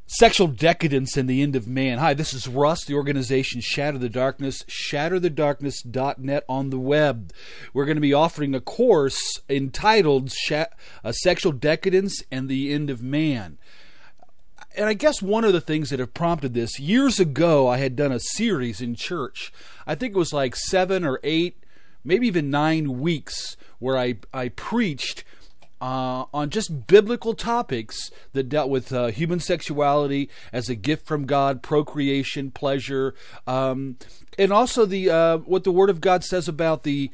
Sexual decadence and the end of man. Hi, this is Russ, the organization Shatter the Darkness, shatterthedarkness.net on the web. We're going to be offering a course entitled Sexual Decadence and the End of Man. And I guess one of the things that have prompted this, years ago I had done a series in church. I think it was like 7 or 8, maybe even 9 weeks, where I preached on just biblical topics that dealt with human sexuality as a gift from God, procreation, pleasure, and also the what the Word of God says about the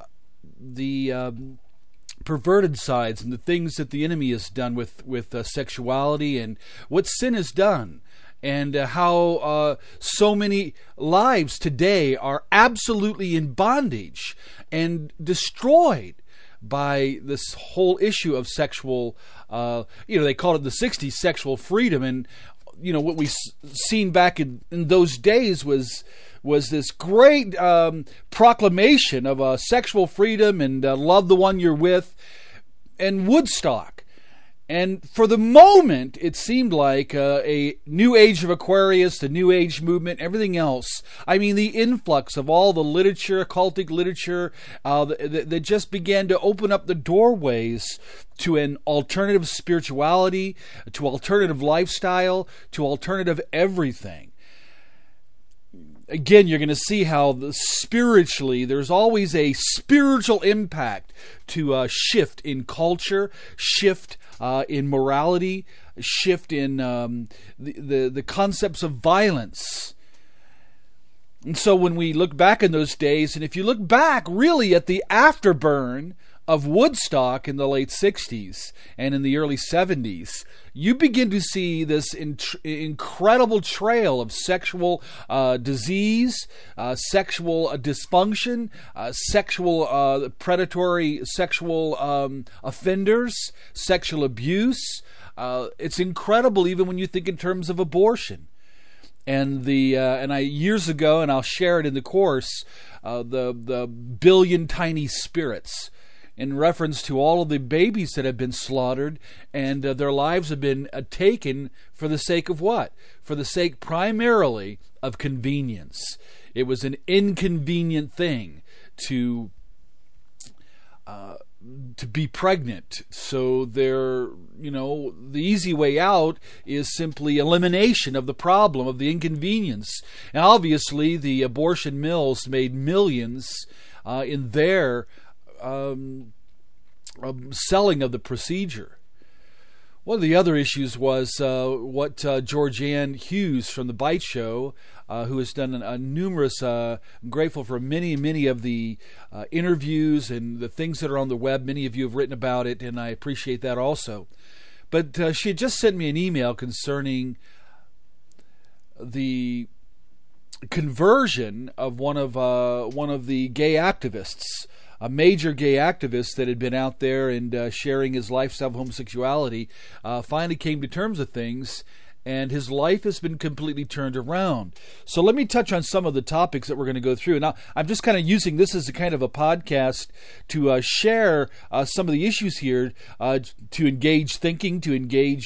perverted sides and the things that the enemy has done with sexuality and what sin has done. And how so many lives today are absolutely in bondage and destroyed by this whole issue of sexual, they called it in the 60s sexual freedom. And, what we've seen back in those days was this great proclamation of sexual freedom and love the one you're with, and Woodstock. And for the moment, it seemed like a new age of Aquarius, the New Age movement, everything else. I mean, the influx of all the literature, occultic literature, that just began to open up the doorways to an alternative spirituality, to alternative lifestyle, to alternative everything. Again, you're going to see how spiritually, there's always a spiritual impact to shift in culture, shift in morality, shift in the concepts of violence. And so when we look back in those days, and if you look back really at the afterburn of Woodstock in the late 60s and in the early 70s, you begin to see this incredible trail of sexual disease, sexual dysfunction, sexual predatory sexual offenders, sexual abuse. It's incredible even when you think in terms of abortion. And I years ago, and I'll share it in the course, the billion tiny spirits, in reference to all of the babies that have been slaughtered, and their lives have been taken for the sake of what? For the sake primarily of convenience. It was an inconvenient thing to be pregnant. So the easy way out is simply elimination of the problem, of the inconvenience. And obviously the abortion mills made millions in their selling of the procedure. One of the other issues was what Georgianne Hughes from The Bite Show, who has done numerous, I'm grateful for many of the interviews and the things that are on the web. Many of you have written about it, and I appreciate that also. But she had just sent me an email concerning the conversion of one of the gay activists, a major gay activist that had been out there and sharing his lifestyle of homosexuality, finally came to terms with things, and his life has been completely turned around. So let me touch on some of the topics that we're going to go through. Now, I'm just kind of using this as a kind of a podcast to share some of the issues here, to engage thinking, to engage,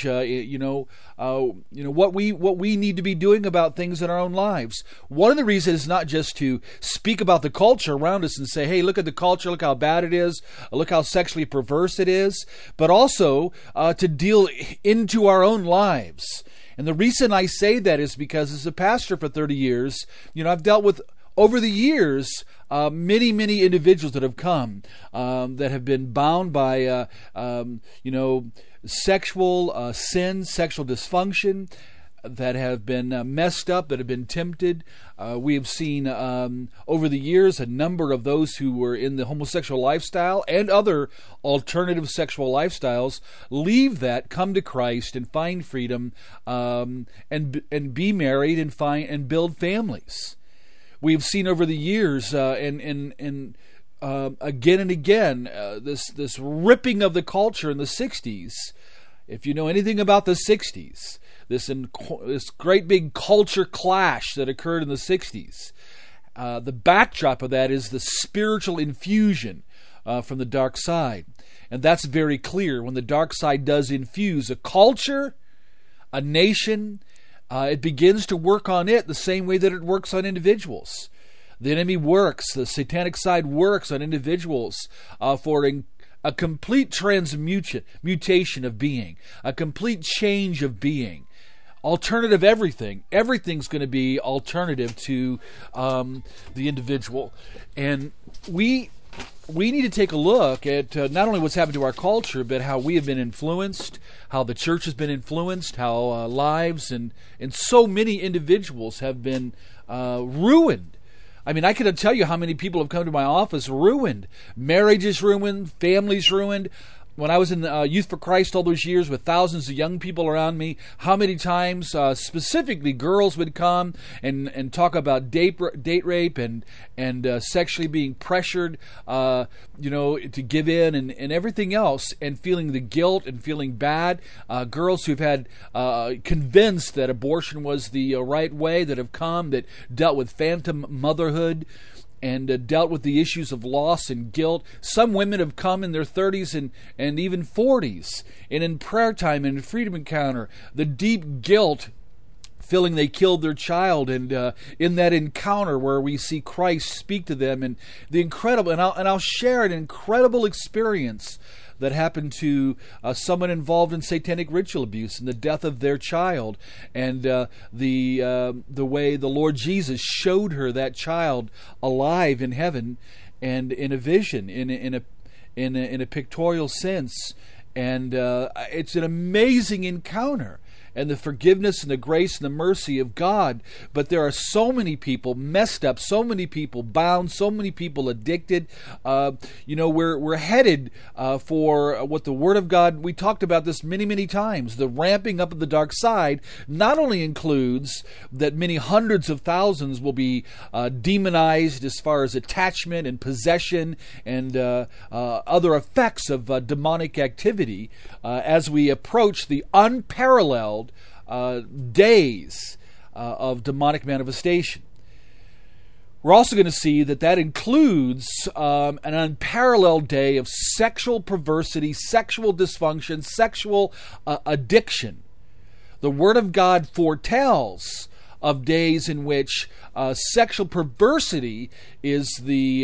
what we need to be doing about things in our own lives. One of the reasons is not just to speak about the culture around us and say, hey, look at the culture, look how bad it is, look how sexually perverse it is, but also to deal into our own lives. And the reason I say that is because as a pastor for 30 years, I've dealt with, over the years, many individuals that have come that have been bound by, sexual sin, sexual dysfunction, that have been messed up, that have been tempted. We have seen over the years a number of those who were in the homosexual lifestyle and other alternative sexual lifestyles leave that, come to Christ, and find freedom, and be married and build families. We've seen over the years again and again this ripping of the culture in the 60s. If you know anything about the 60s, this great big culture clash that occurred in the 60s, the backdrop of that is the spiritual infusion from the dark side. And that's very clear. When the dark side does infuse a culture, a nation, it begins to work on it the same way that it works on individuals. The enemy works, the satanic side works on individuals for a complete mutation of being, a complete change of being. Alternative everything. Everything's going to be alternative to the individual. And we need to take a look at not only what's happened to our culture, but how we have been influenced, how the church has been influenced, how lives and so many individuals have been ruined. I mean, I couldn't tell you how many people have come to my office ruined. Marriages ruined, families ruined. When I was in Youth for Christ all those years with thousands of young people around me, how many times specifically girls would come and talk about date rape and sexually being pressured, to give in and everything else, and feeling the guilt and feeling bad. Girls who've had convinced that abortion was the right way, that have come, that dealt with phantom motherhood, and dealt with the issues of loss and guilt. Some women have come in their 30s and even 40s, and in prayer time and in Freedom Encounter, the deep guilt, feeling they killed their child, and in that encounter where we see Christ speak to them, and the incredible, and I'll share an incredible experience that happened to someone involved in satanic ritual abuse and the death of their child, and the way the Lord Jesus showed her that child alive in heaven, and in a vision, in a pictorial sense, and it's an amazing encounter. And the forgiveness and the grace and the mercy of God. But there are so many people messed up, so many people bound, so many people addicted. We're headed for what the Word of God, we talked about this many, many times. The ramping up of the dark side not only includes that many hundreds of thousands will be demonized as far as attachment and possession and other effects of demonic activity as we approach the unparalleled days of demonic manifestation. We're also going to see that includes an unparalleled day of sexual perversity, sexual dysfunction, sexual addiction. The Word of God foretells of days in which sexual perversity is the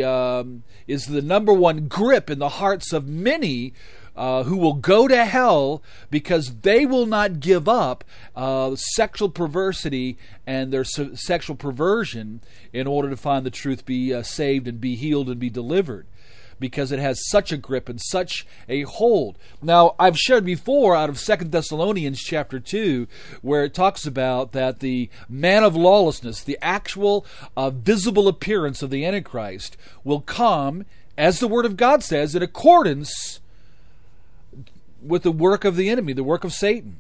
number one grip in the hearts of many who will go to hell because they will not give up sexual perversity and their sexual perversion in order to find the truth, be saved and be healed and be delivered, because it has such a grip and such a hold. Now, I've shared before out of 2 Thessalonians chapter 2, where it talks about that the man of lawlessness, the actual visible appearance of the Antichrist, will come, as the Word of God says, in accordance with the work of the enemy, the work of Satan,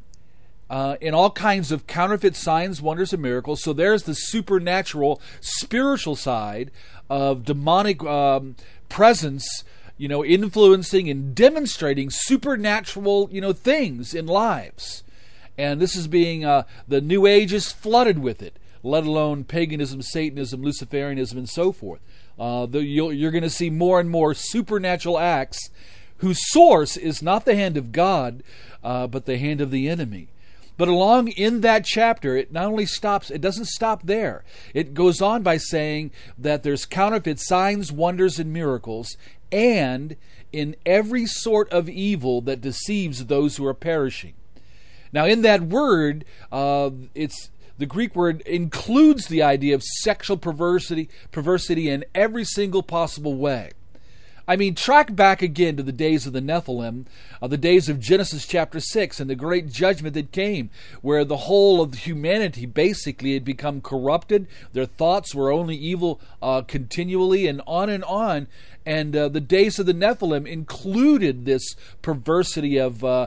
in all kinds of counterfeit signs, wonders, and miracles. So there's the supernatural, spiritual side of demonic presence, influencing and demonstrating supernatural, things in lives. And this is being, the New Age is flooded with it, let alone paganism, Satanism, Luciferianism, and so forth. You're going to see more and more supernatural acts whose source is not the hand of God, but the hand of the enemy. But along in that chapter, it not only stops, it doesn't stop there. It goes on by saying that there's counterfeit signs, wonders, and miracles, and in every sort of evil that deceives those who are perishing. Now, in that word, it's the Greek word includes the idea of sexual perversity in every single possible way. I mean, track back again to the days of the Nephilim, the days of Genesis chapter 6, and the great judgment that came, where the whole of humanity basically had become corrupted. Their thoughts were only evil continually, and on and on. And the days of the Nephilim included this perversity of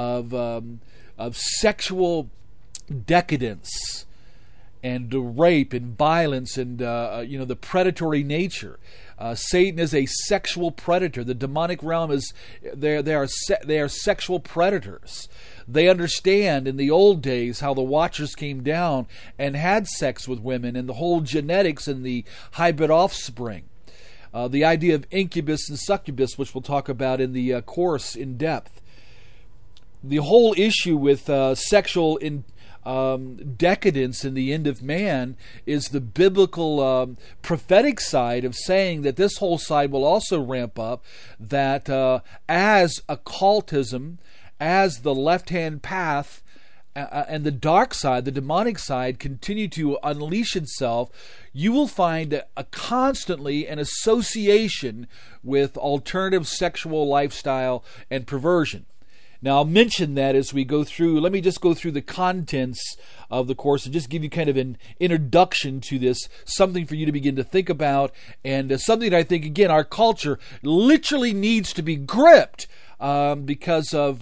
sexual decadence and rape and violence and the predatory nature. Satan is a sexual predator. The demonic realm is they are sexual predators. They understand in the old days how the Watchers came down and had sex with women, and the whole genetics and the hybrid offspring. The idea of incubus and succubus, which we'll talk about in the course in depth. the whole issue with sexual decadence in the end of man is the biblical prophetic side of saying that this whole side will also ramp up, that as occultism, as the left-hand path and the dark side, the demonic side, continue to unleash itself, you will find a constantly an association with alternative sexual lifestyle and perversion. Now, I'll mention that as we go through. Let me just go through the contents of the course and just give you kind of an introduction to this, something for you to begin to think about, and something that I think, again, our culture literally needs to be gripped because of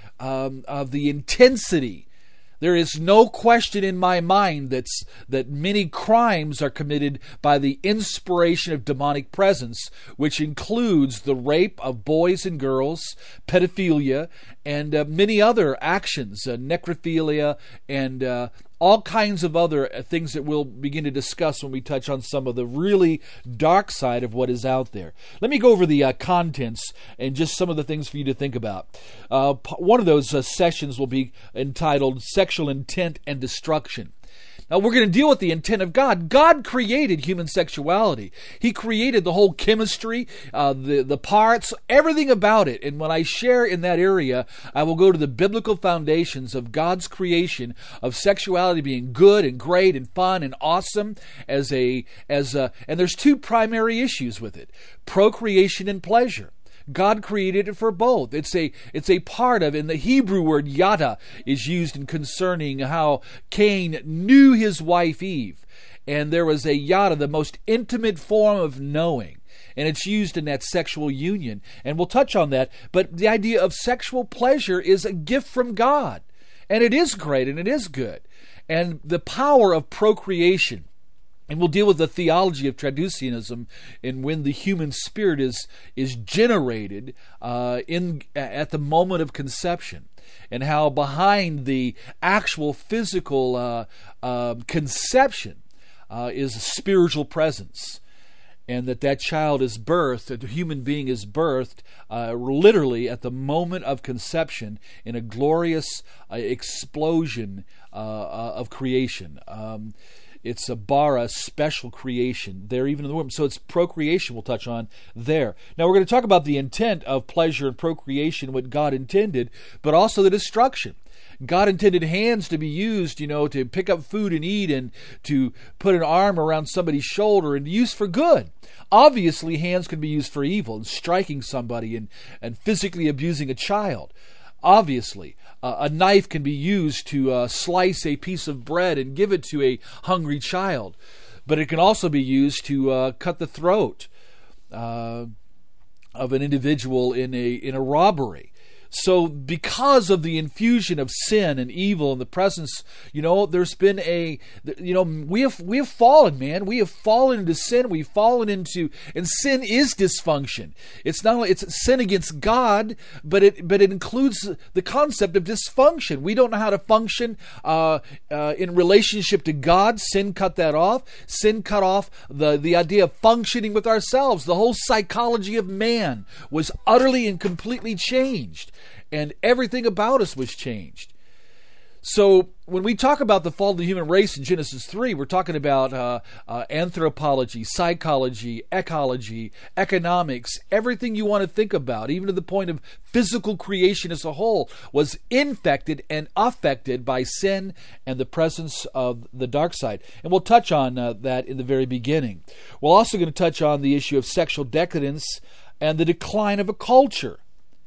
the intensity. There is no question in my mind that many crimes are committed by the inspiration of demonic presence, which includes the rape of boys and girls, pedophilia, and many other actions, necrophilia, and all kinds of other things that we'll begin to discuss when we touch on some of the really dark side of what is out there. Let me go over the contents and just some of the things for you to think about. One of those sessions will be entitled Sexual Intent and Destruction. Now, we're going to deal with the intent of God. God created human sexuality. He created the whole chemistry, the parts, everything about it. And when I share in that area, I will go to the biblical foundations of God's creation of sexuality being good and great and fun and awesome and there's two primary issues with it: procreation and pleasure. God created it for both. It's a part of, and the Hebrew word yada is used in concerning how Cain knew his wife Eve. And there was a yada, the most intimate form of knowing. And it's used in that sexual union. And we'll touch on that. But the idea of sexual pleasure is a gift from God. And it is great and it is good. And the power of procreation. And we'll deal with the theology of traducianism and when the human spirit is generated at the moment of conception, and how behind the actual physical conception is a spiritual presence, and that child is birthed, that the human being is birthed literally at the moment of conception in a glorious explosion of creation. It's a bara, special creation there, even in the womb. So it's procreation we'll touch on there. Now we're going to talk about the intent of pleasure and procreation, what God intended, but also the destruction. God intended hands to be used, to pick up food and eat, and to put an arm around somebody's shoulder and use for good. Obviously, hands can be used for evil, and striking somebody and physically abusing a child. Obviously, a knife can be used to slice a piece of bread and give it to a hungry child, but it can also be used to cut the throat of an individual in a robbery. So because of the infusion of sin and evil in the presence, there's been we have fallen, man. We have fallen into sin. We've fallen into, and sin is dysfunction. It's not only, it's sin against God, but it includes the concept of dysfunction. We don't know how to function in relationship to God. Sin cut that off. Sin cut off the idea of functioning with ourselves. The whole psychology of man was utterly and completely changed. And everything about us was changed. So when we talk about the fall of the human race in Genesis 3, we're talking about anthropology, psychology, ecology, economics, everything you want to think about, even to the point of physical creation as a whole, was infected and affected by sin and the presence of the dark side. And we'll touch on that in the very beginning. We're also going to touch on the issue of sexual decadence and the decline of a culture.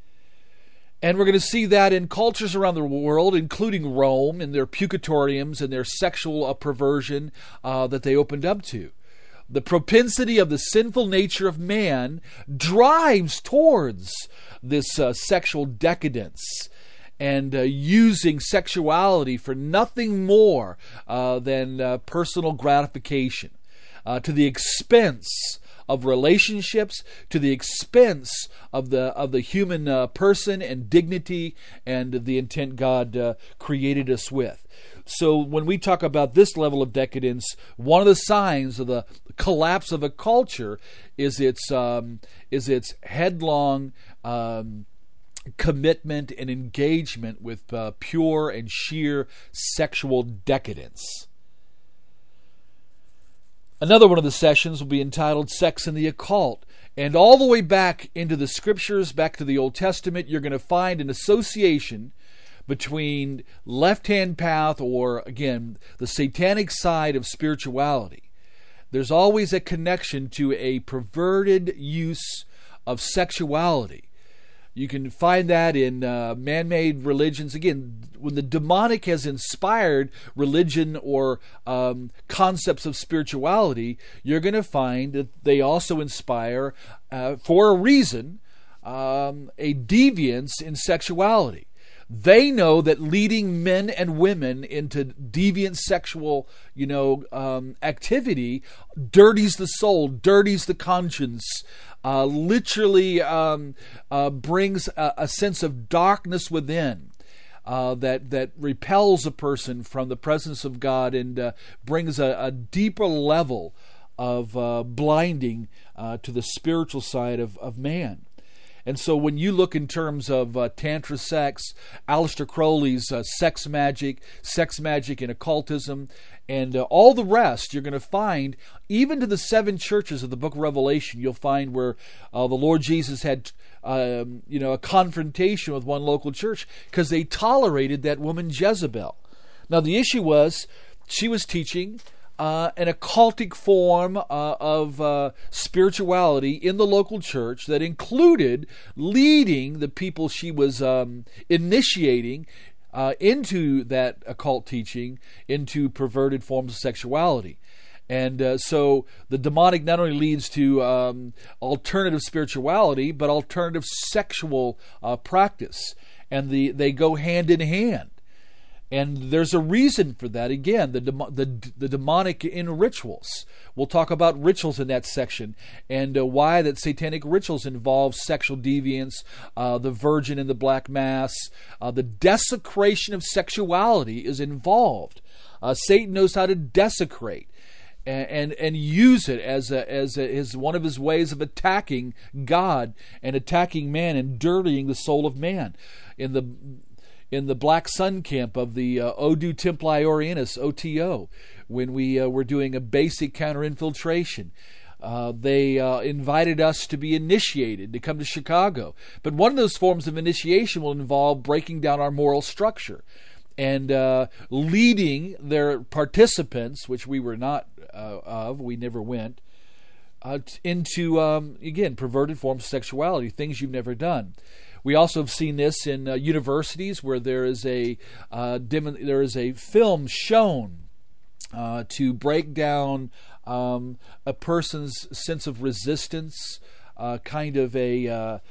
And we're going to see that in cultures around the world, including Rome and their purgatoriums and their sexual perversion that they opened up to. The propensity of the sinful nature of man drives towards this sexual decadence and using sexuality for nothing more than personal gratification, to the expense of relationships, to the expense of the human person and dignity and the intent God created us with. So when we talk about this level of decadence, one of the signs of the collapse of a culture is its headlong commitment and engagement with pure and sheer sexual decadence. Another one of the sessions will be entitled Sex and the Occult. And all the way back into the Scriptures, back to the Old Testament, you're going to find an association between left-hand path, or, again, the satanic side of spirituality. There's always a connection to a perverted use of sexuality. You can find that in man-made religions. Again, when the demonic has inspired religion or concepts of spirituality, you're going to find that they also inspire, for a reason, a deviance in sexuality. They know that leading men and women into deviant sexual, activity dirties the soul, dirties the conscience, literally brings a sense of darkness within that repels a person from the presence of God and brings a deeper level of blinding to the spiritual side of man. And so when you look in terms of Tantra sex, Aleister Crowley's sex magic and occultism, and all the rest, you're going to find, even to the 7 churches of the book of Revelation, you'll find where the Lord Jesus had a confrontation with one local church because they tolerated that woman Jezebel. Now the issue was, she was teaching an occultic form of spirituality in the local church that included leading the people she was initiating into that occult teaching, into perverted forms of sexuality. And so the demonic not only leads to alternative spirituality, but alternative sexual practice. And they go hand in hand. And there's a reason for that. Again, the demonic in rituals. We'll talk about rituals in that section, and why that satanic rituals involve sexual deviance, the Virgin in the Black Mass, the desecration of sexuality is involved. Satan knows how to desecrate and use it as one of his ways of attacking God and attacking man and dirtying the soul of man. In the Black Sun camp of the Odu Templi Orientis, OTO, when we were doing a basic counterinfiltration, they invited us to be initiated, to come to Chicago. But one of those forms of initiation will involve breaking down our moral structure and leading their participants, which we were not we never went, into, again, perverted forms of sexuality, things you've never done. We also have seen this in universities where there is a film shown to break down a person's sense of resistance, kind of a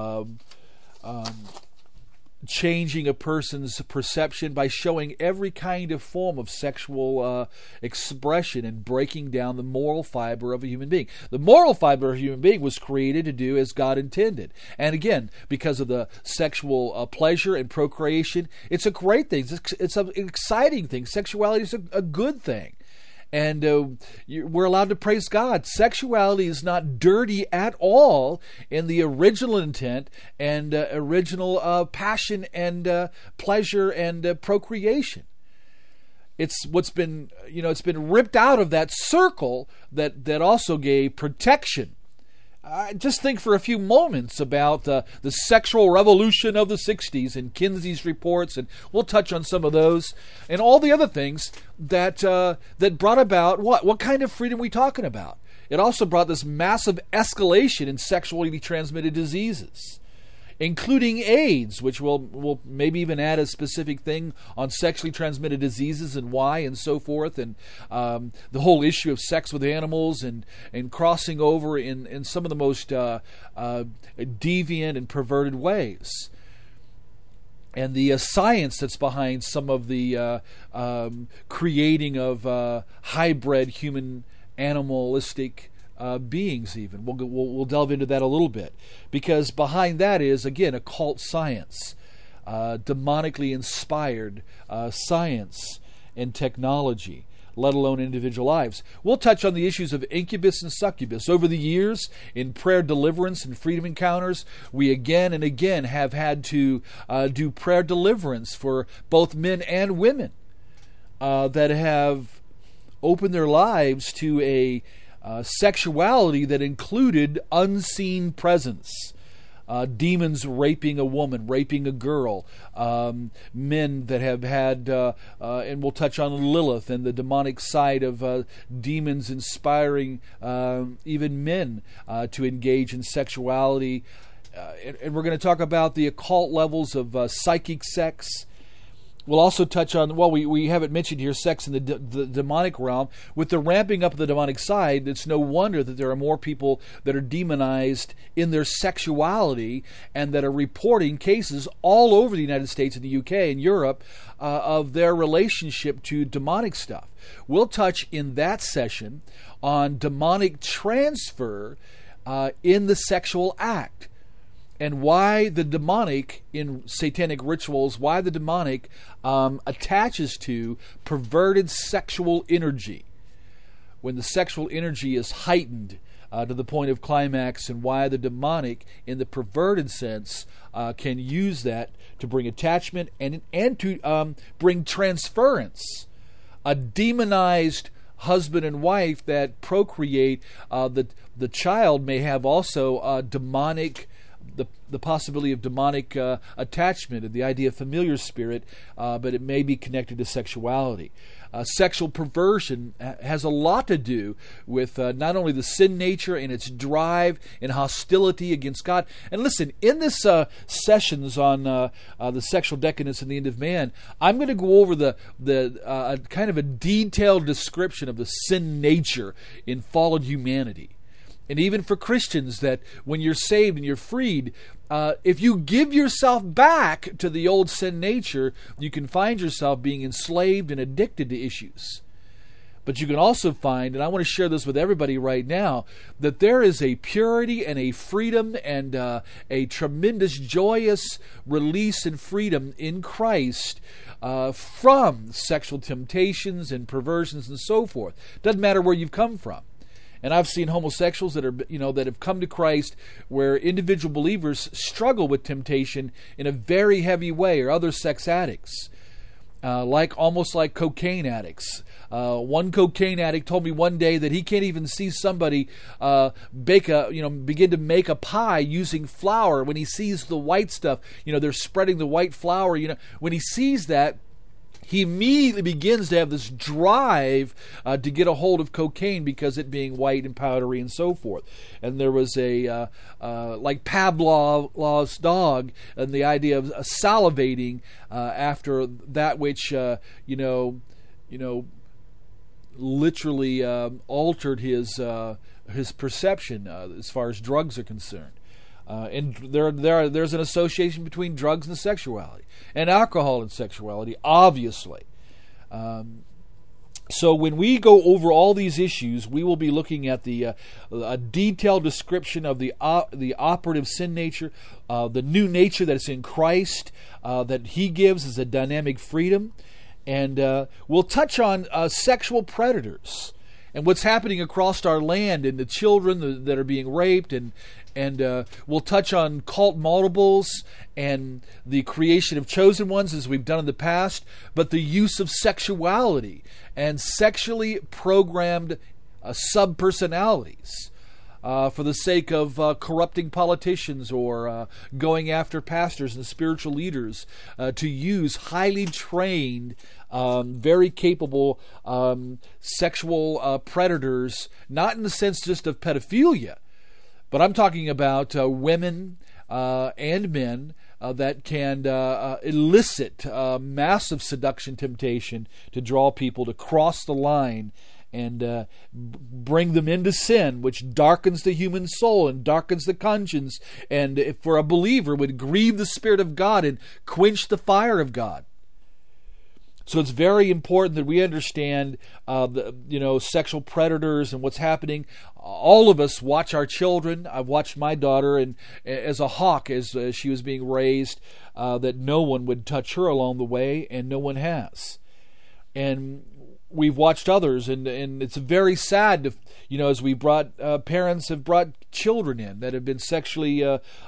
changing a person's perception by showing every kind of form of sexual expression and breaking down the moral fiber of a human being. The moral fiber of a human being was created to do as God intended. And again, because of the sexual pleasure and procreation, it's a great thing. It's an exciting thing. Sexuality is a good thing. And we're allowed to praise God. Sexuality is not dirty at all in the original intent and original passion and pleasure and procreation. It's what's been, it's been ripped out of that circle that also gave protection. Just think for a few moments about the sexual revolution of the 60s and Kinsey's reports, and we'll touch on some of those, and all the other things that brought about what kind of freedom are we talking about? It also brought this massive escalation in sexually transmitted diseases, including AIDS, which we'll maybe even add a specific thing on sexually transmitted diseases and why and so forth, and the whole issue of sex with animals and crossing over in some of the most deviant and perverted ways. And the science that's behind some of the creating of hybrid human animalistic beings even. We'll delve into that a little bit, because behind that is, again, occult science, demonically inspired science and technology. let alone individual lives. We'll touch on the issues of incubus and succubus. Over the years, in prayer deliverance and freedom encounters, we again and again have had to do prayer deliverance for both men and women that have opened their lives to a sexuality that included unseen presence. Demons raping a woman, raping a girl, men that have had, and we'll touch on Lilith and the demonic side of demons inspiring even men to engage in sexuality. And we're going to talk about the occult levels of psychic sex. We'll also touch on, well, we haven't mentioned here sex in the demonic realm. With the ramping up of the demonic side, it's no wonder that there are more people that are demonized in their sexuality and that are reporting cases all over the United States and the UK and Europe of their relationship to demonic stuff. We'll touch in that session on demonic transfer in the sexual act. And why the demonic in satanic rituals, why the demonic attaches to perverted sexual energy. When the sexual energy is heightened to the point of climax, and why the demonic, in the perverted sense, can use that to bring attachment and to bring transference. A demonized husband and wife that procreate, the child may have also demonic, the possibility of demonic attachment and the idea of familiar spirit, but it may be connected to sexuality. Sexual perversion has a lot to do with not only the sin nature and its drive and hostility against God. And listen, in this sessions on the sexual decadence and the end of man, I'm going to go over the kind of a detailed description of the sin nature in fallen humanity. And even for Christians, that when you're saved and you're freed, if you give yourself back to the old sin nature, you can find yourself being enslaved and addicted to issues. But you can also find, and I want to share this with everybody right now, that there is a purity and a freedom and a tremendous joyous release and freedom in Christ from sexual temptations and perversions and so forth. Doesn't matter where you've come from. And I've seen homosexuals that are, that have come to Christ where individual believers struggle with temptation in a very heavy way, or other sex addicts, almost like cocaine addicts. One cocaine addict told me one day that he can't even see somebody begin to make a pie using flour when he sees the white stuff. They're spreading the white flour. When he sees that, he immediately begins to have this drive to get a hold of cocaine because it being white and powdery and so forth. And there was a, like Pavlov's dog, and the idea of salivating after that which, literally altered his perception as far as drugs are concerned. And there's an association between drugs and sexuality, and alcohol and sexuality, obviously. So when we go over all these issues, we will be looking at a detailed description of the operative sin nature, the new nature that is in Christ, that He gives as a dynamic freedom, and we'll touch on sexual predators and what's happening across our land, and the children that are being raped, and we'll touch on cult multiples and the creation of chosen ones, as we've done in the past, but the use of sexuality and sexually programmed subpersonalities for the sake of corrupting politicians or going after pastors and spiritual leaders, to use highly trained, very capable sexual predators, not in the sense just of pedophilia, but I'm talking about women and men that can elicit massive seduction temptation to draw people to cross the line and bring them into sin, which darkens the human soul and darkens the conscience, and if for a believer would grieve the Spirit of God and quench the fire of God. So it's very important that we understand sexual predators and what's happening. All of us watch our children. I've watched my daughter, and as a hawk, as she was being raised, that no one would touch her along the way, and no one has. And we've watched others, and it's very sad to, as we brought parents have brought children in that have been sexually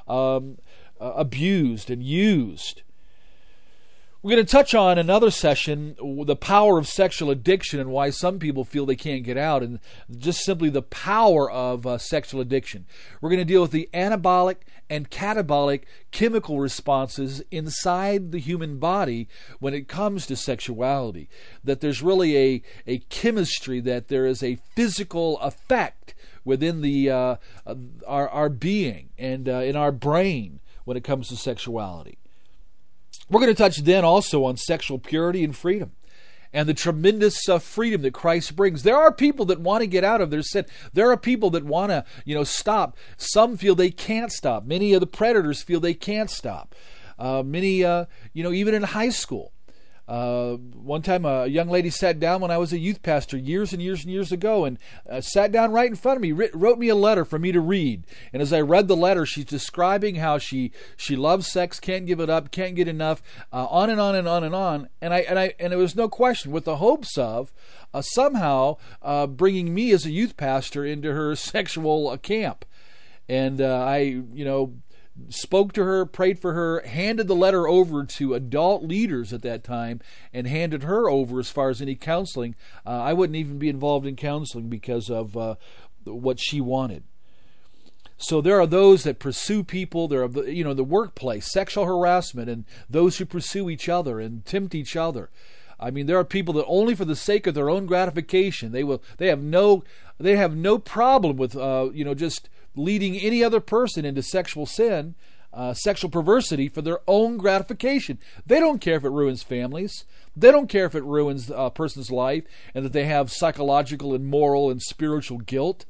abused and used. We're going to touch on another session, the power of sexual addiction and why some people feel they can't get out, and just simply the power of sexual addiction. We're going to deal with the anabolic and catabolic chemical responses inside the human body when it comes to sexuality. That there's really a chemistry, that there is a physical effect within our being and in our brain when it comes to sexuality. We're going to touch then also on sexual purity and freedom and the tremendous freedom that Christ brings. There are people that want to get out of their sin. There are people that want to, stop. Some feel they can't stop. Many of the predators feel they can't stop. Many, even in high school. One time a young lady sat down when I was a youth pastor years and years and years ago and sat down right in front of me, wrote me a letter for me to read. And as I read the letter, she's describing how she loves sex, can't give it up, can't get enough, on and on and on and on. And it was no question with the hopes of somehow bringing me as a youth pastor into her sexual camp. And I spoke to her, prayed for her, handed the letter over to adult leaders at that time, and handed her over as far as any counseling. I wouldn't even be involved in counseling because of what she wanted. So there are those that pursue people. There are, the workplace, sexual harassment, and those who pursue each other and tempt each other. I mean, there are people that only for the sake of their own gratification, they have no problem with just leading any other person into sexual sin, sexual perversity for their own gratification. They don't care if it ruins families. They don't care if it ruins a person's life and that they have psychological and moral and spiritual guilt.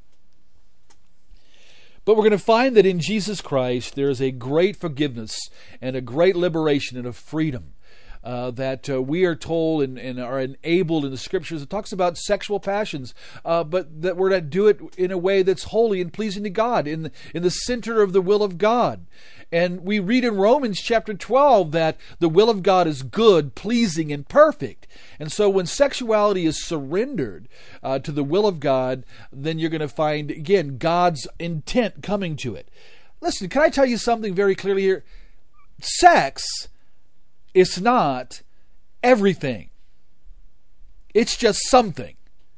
But we're going to find that in Jesus Christ there is a great forgiveness and a great liberation and a freedom. That we are told and are enabled in the Scriptures. It talks about sexual passions, but that we're to do it in a way that's holy and pleasing to God, in the center of the will of God. And we read in Romans chapter 12 that the will of God is good, pleasing, and perfect. And so when sexuality is surrendered to the will of God, then you're going to find, again, God's intent coming to it. Listen, can I tell you something very clearly here? Sex is not everything. It's just something.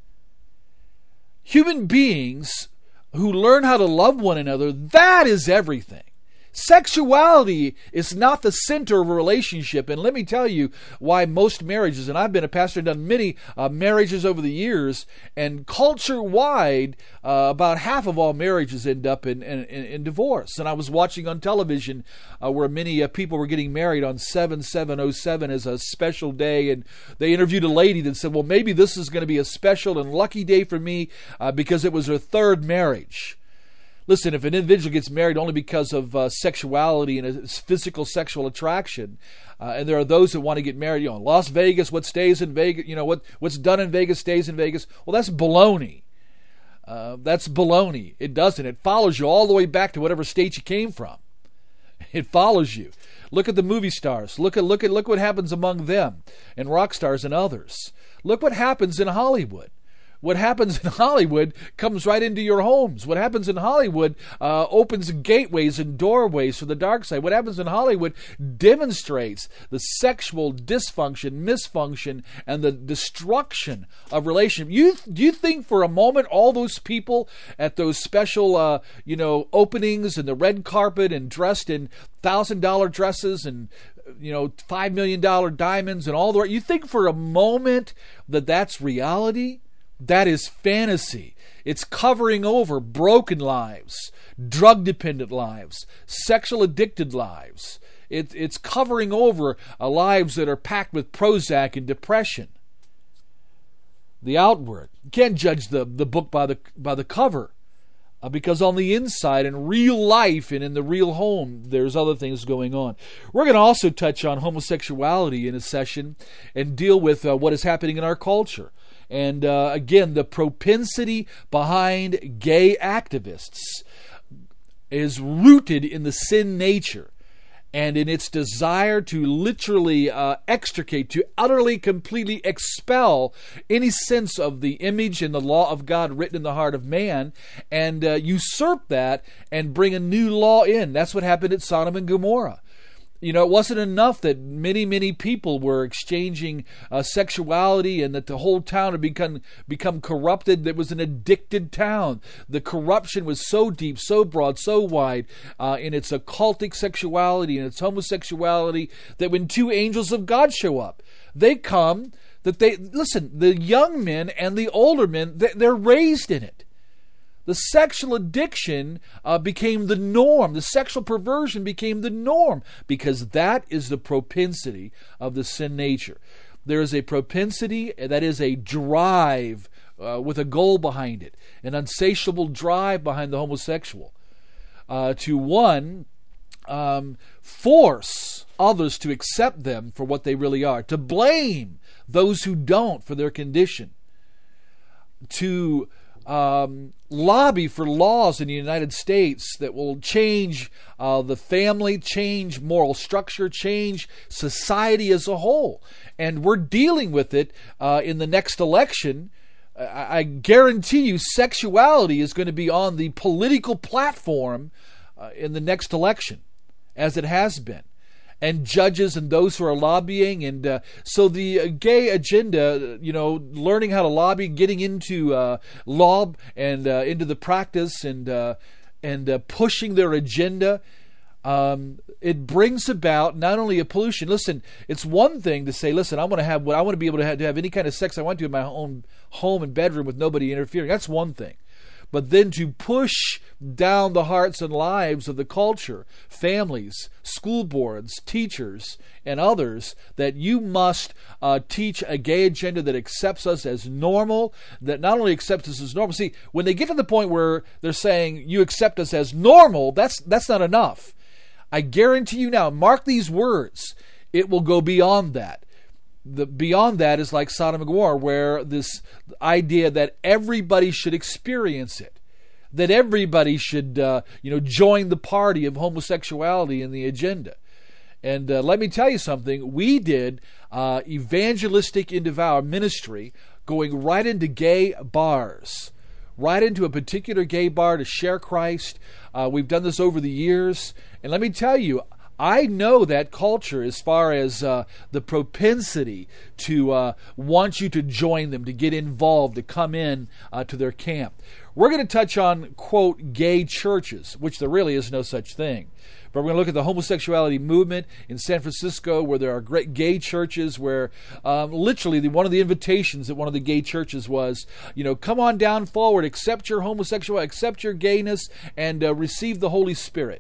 Human beings who learn how to love one another, that is everything. Sexuality is not the center of a relationship. And let me tell you why most marriages, and I've been a pastor and done many marriages over the years, and culture-wide, about half of all marriages end up in divorce. And I was watching on television where many people were getting married on 7/7/07 as a special day, and they interviewed a lady that said, well, maybe this is going to be a special and lucky day for me because it was her third marriage. Listen, if an individual gets married only because of sexuality and its physical sexual attraction, and there are those that want to get married, Las Vegas, what stays in Vegas, what's done in Vegas stays in Vegas. Well, that's baloney. That's baloney. It doesn't. It follows you all the way back to whatever state you came from. It follows you. Look at the movie stars. Look what happens among them, and rock stars and others. Look what happens in Hollywood. What happens in Hollywood comes right into your homes. What happens in Hollywood opens gateways and doorways for the dark side. What happens in Hollywood demonstrates the sexual dysfunction, misfunction, and the destruction of relationships. Do you think for a moment all those people at those special openings and the red carpet and dressed in $1,000 dresses and $5 million diamonds and all the, you think for a moment that that's reality? That is fantasy. It's covering over broken lives, drug-dependent lives, sexual addicted lives. It's covering over lives that are packed with Prozac and depression. The outward. You can't judge the book by the cover. Because on the inside, in real life and in the real home, there's other things going on. We're going to also touch on homosexuality in a session and deal with what is happening in our culture. And again, the propensity behind gay activists is rooted in the sin nature. and in its desire to literally extricate, to utterly, completely expel any sense of the image and the law of God written in the heart of man, and usurp that and bring a new law in. That's what happened at Sodom and Gomorrah. You know, it wasn't enough that many, many people were exchanging sexuality and that the whole town had become corrupted. It was an addicted town. The corruption was so deep, so broad, so wide in its occultic sexuality and its homosexuality that when two angels of God show up, they come, listen, the young men and the older men, they're raised in it. The sexual addiction became the norm. The sexual perversion became the norm because that is the propensity of the sin nature. There is a propensity, that is a drive with a goal behind it, an insatiable drive behind the homosexual to force others to accept them for what they really are, to blame those who don't for their condition, to lobby for laws in the United States that will change the family, change moral structure, change society as a whole. And we're dealing with it in the next election. I guarantee you sexuality is going to be on the political platform in the next election, as it has been. And judges and those who are lobbying. And so the gay agenda, learning how to lobby, getting into law and into the practice and pushing their agenda, it brings about not only a pollution. Listen, it's one thing to say, listen, I want to be able to have any kind of sex I want to in my own home and bedroom with nobody interfering. That's one thing. But then to push down the hearts and lives of the culture, families, school boards, teachers, and others, that you must teach a gay agenda that accepts us as normal, that not only accepts us as normal. See, when they get to the point where they're saying you accept us as normal, that's not enough. I guarantee you now, mark these words, it will go beyond that. Beyond that is like Sodom and Gomorrah, where this idea that everybody should experience it, that everybody should, join the party of homosexuality in the agenda. And let me tell you something. We did evangelistic into our ministry, going right into gay bars, right into a particular gay bar to share Christ. We've done this over the years, and let me tell you, I know that culture as far as the propensity to want you to join them, to get involved, to come in to their camp. We're going to touch on, quote, gay churches, which there really is no such thing. But we're going to look at the homosexuality movement in San Francisco, where there are great gay churches, where literally one of the invitations at one of the gay churches was, come on down forward, accept your homosexuality, accept your gayness, and receive the Holy Spirit.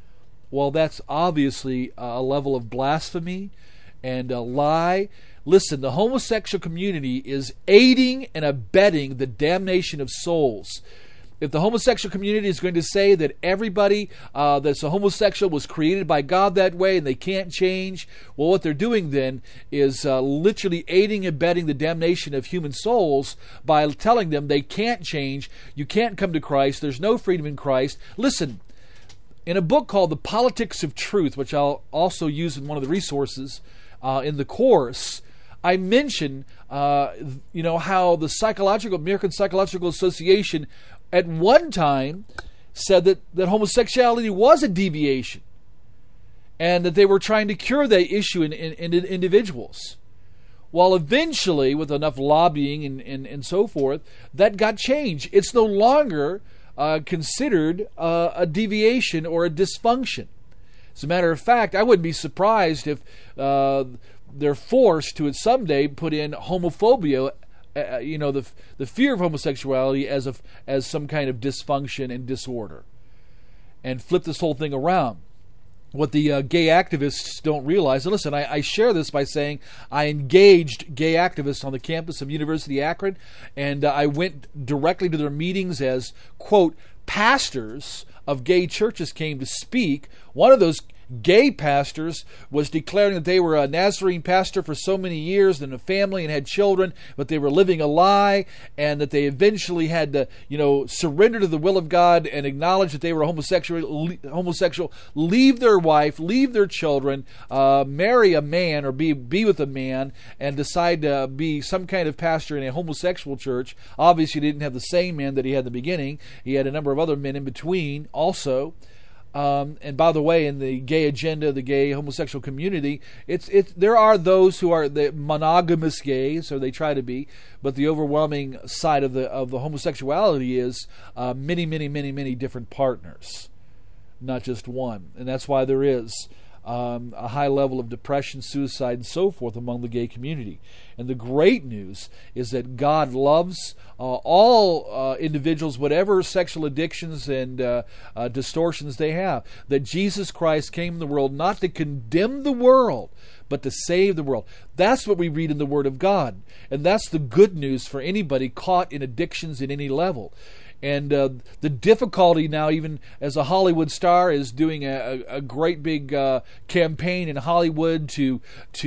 Well, that's obviously a level of blasphemy and a lie. Listen, the homosexual community is aiding and abetting the damnation of souls. If the homosexual community is going to say that everybody that's a homosexual was created by God that way and they can't change, well, what they're doing then is literally aiding and abetting the damnation of human souls by telling them they can't change, you can't come to Christ, there's no freedom in Christ. Listen, in a book called The Politics of Truth, which I'll also use in one of the resources in the course, I mention how the American Psychological Association at one time said that homosexuality was a deviation and that they were trying to cure that issue in individuals. While eventually, with enough lobbying and so forth, that got changed. It's no longer considered a deviation or a dysfunction. As a matter of fact, I wouldn't be surprised if they're forced to someday put in homophobia, the fear of homosexuality as some kind of dysfunction and disorder, and flip this whole thing around. What the gay activists don't realize, and listen, I share this by saying I engaged gay activists on the campus of University of Akron, and I went directly to their meetings as, quote, pastors of gay churches came to speak, one of those gay pastors was declaring that they were a Nazarene pastor for so many years and a family and had children, but they were living a lie, and that they eventually had to, surrender to the will of God and acknowledge that they were homosexual, leave their wife, leave their children, marry a man or be with a man, and decide to be some kind of pastor in a homosexual church. Obviously, he didn't have the same man that he had in the beginning. He had a number of other men in between also. And by the way, in the gay agenda, the gay homosexual community, there are those who are the monogamous gays, or they try to be, but the overwhelming side of the homosexuality is many, many, many, many different partners, not just one, and that's why there is a high level of depression, suicide, and so forth among the gay community. And the great news is that God loves all individuals, whatever sexual addictions and distortions they have. That Jesus Christ came in the world not to condemn the world, but to save the world. That's what we read in the Word of God. And that's the good news for anybody caught in addictions at any level. And the difficulty now, even as a Hollywood star, is doing a great big campaign in Hollywood to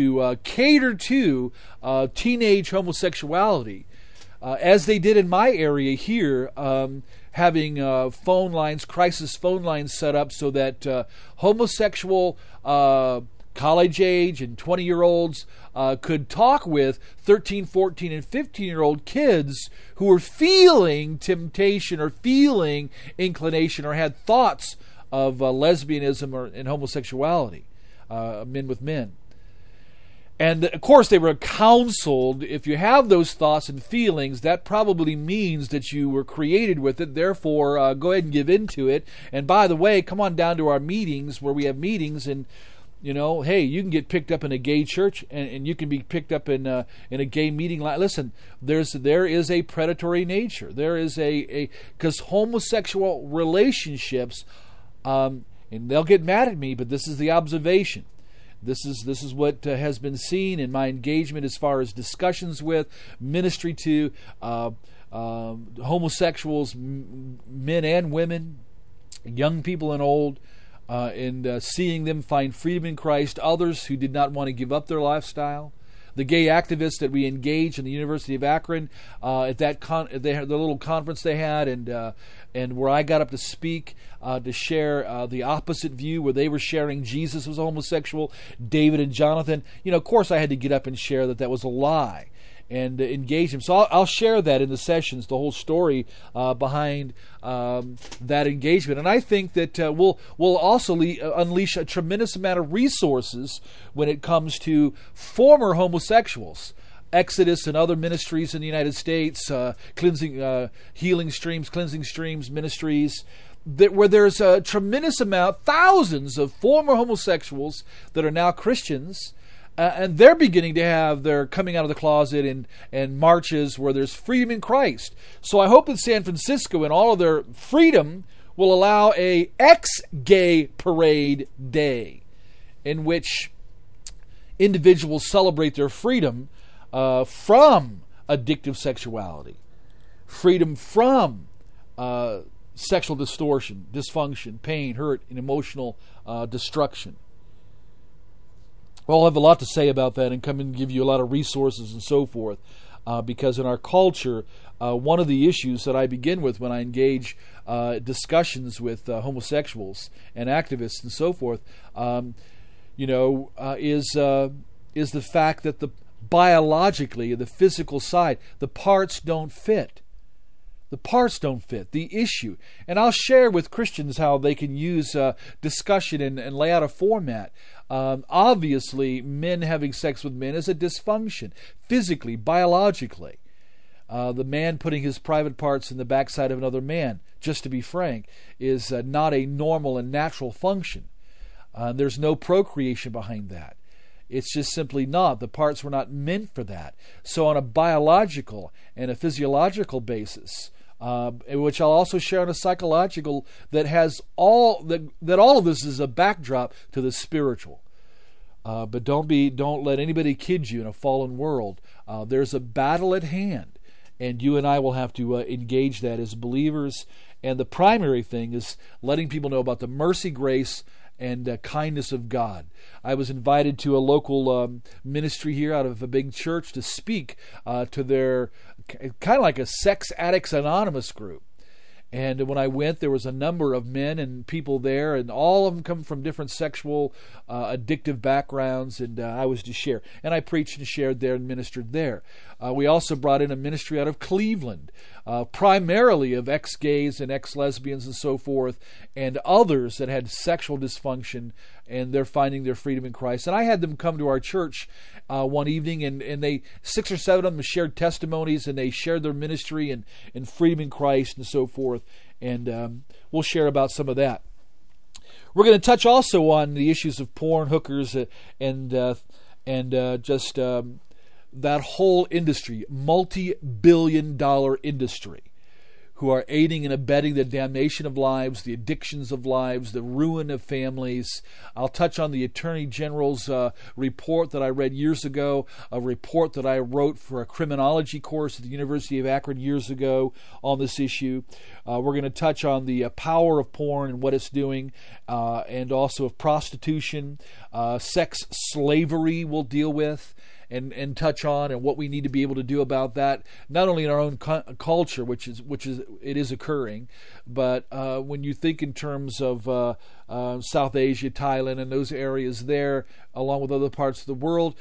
cater to teenage homosexuality, as they did in my area here, having phone lines, crisis phone lines set up so that homosexual college age and 20-year-olds could talk with 13, 14, and 15-year-old kids who were feeling temptation or feeling inclination or had thoughts of lesbianism and homosexuality, men with men. And of course they were counseled, if you have those thoughts and feelings, that probably means that you were created with it, therefore go ahead and give in to it. And by the way, come on down to our meetings where we have meetings, and hey, you can get picked up in a gay church, and you can be picked up in a gay meeting. Listen, there is a predatory nature. There is because homosexual relationships, and they'll get mad at me, but this is the observation. This is what has been seen in my engagement as far as discussions with, ministry to homosexuals, men and women, young people and old. And seeing them find freedom in Christ, others who did not want to give up their lifestyle. The gay activists that we engaged in the University of Akron at that the little conference they had, and where I got up to speak to share the opposite view, where they were sharing Jesus was homosexual, David and Jonathan. Of course, I had to get up and share that was a lie, and engage them. So I'll share that in the sessions, the whole story behind that engagement. And I think that we'll also unleash a tremendous amount of resources when it comes to former homosexuals. Exodus and other ministries in the United States, Healing Streams, Cleansing Streams ministries, where there's a tremendous amount, thousands of former homosexuals that are now Christians. And they're beginning to have their coming out of the closet and marches where there's freedom in Christ. So I hope that San Francisco, in all of their freedom, will allow a ex-gay parade day in which individuals celebrate their freedom from addictive sexuality, freedom from sexual distortion, dysfunction, pain, hurt, and emotional destruction. Well, I'll have a lot to say about that and come and give you a lot of resources and so forth, because in our culture, one of the issues that I begin with when I engage discussions with homosexuals and activists and so forth, is the fact that the biologically, the physical side, the parts don't fit. The parts don't fit, the issue. And I'll share with Christians how they can use discussion and lay out a format. Obviously, men having sex with men is a dysfunction, physically, biologically. The man putting his private parts in the backside of another man, just to be frank, is not a normal and natural function. There's no procreation behind that. It's just simply not. The parts were not meant for that. So on a biological and a physiological basis, which I'll also share on a psychological, that has all of this is a backdrop to the spiritual. But don't let anybody kid you in a fallen world. There's a battle at hand, and you and I will have to engage that as believers. And the primary thing is letting people know about the mercy, grace, and kindness of God. I was invited to a local ministry here out of a big church to speak to their kind of like a Sex Addicts Anonymous group. And when I went, there was a number of men and people there, and all of them come from different sexual addictive backgrounds, and I was to share. And I preached and shared there and ministered there. We also brought in a ministry out of Cleveland, primarily of ex-gays and ex-lesbians and so forth, and others that had sexual dysfunction, and they're finding their freedom in Christ. And I had them come to our church one evening, and they 6 or 7 of them shared testimonies, and they shared their ministry and freedom in Christ and so forth. And we'll share about some of that. We're going to touch also on the issues of porn, hookers, and just that whole industry, multi-billion-dollar industry, who are aiding and abetting the damnation of lives, the addictions of lives, the ruin of families. I'll touch on the Attorney General's report that I read years ago, a report that I wrote for a criminology course at the University of Akron years ago on this issue. We're going to touch on the power of porn and what it's doing, and also of prostitution. Sex slavery we'll deal with and touch on, and what we need to be able to do about that, not only in our own culture, which is occurring, but when you think in terms of South Asia, Thailand, and those areas there, along with other parts of the world,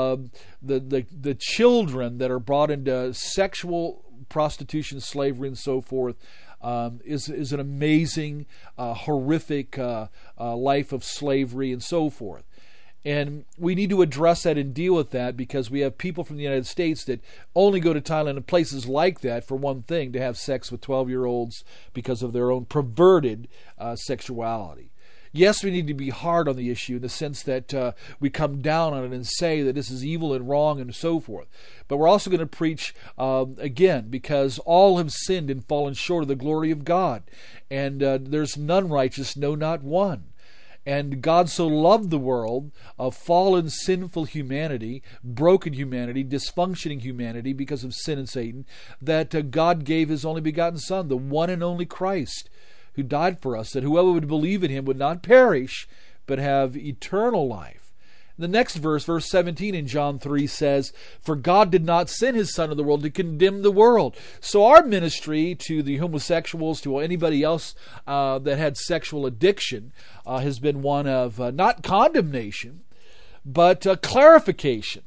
the children that are brought into sexual prostitution, slavery, and so forth, is an amazing, horrific life of slavery and so forth. And we need to address that and deal with that, because we have people from the United States that only go to Thailand and places like that, for one thing, to have sex with 12-year-olds because of their own perverted sexuality. Yes, we need to be hard on the issue in the sense that we come down on it and say that this is evil and wrong and so forth. But we're also going to preach, again, because all have sinned and fallen short of the glory of God. And there's none righteous, no, not one. And God so loved the world of fallen, sinful humanity, broken humanity, dysfunctioning humanity because of sin and Satan, that God gave His only begotten Son, the one and only Christ, who died for us, that whoever would believe in Him would not perish, but have eternal life. The next verse, verse 17 in John 3 says, "For God did not send His Son into the world to condemn the world." So our ministry to the homosexuals, to anybody else that had sexual addiction, has been one of not condemnation, but clarification,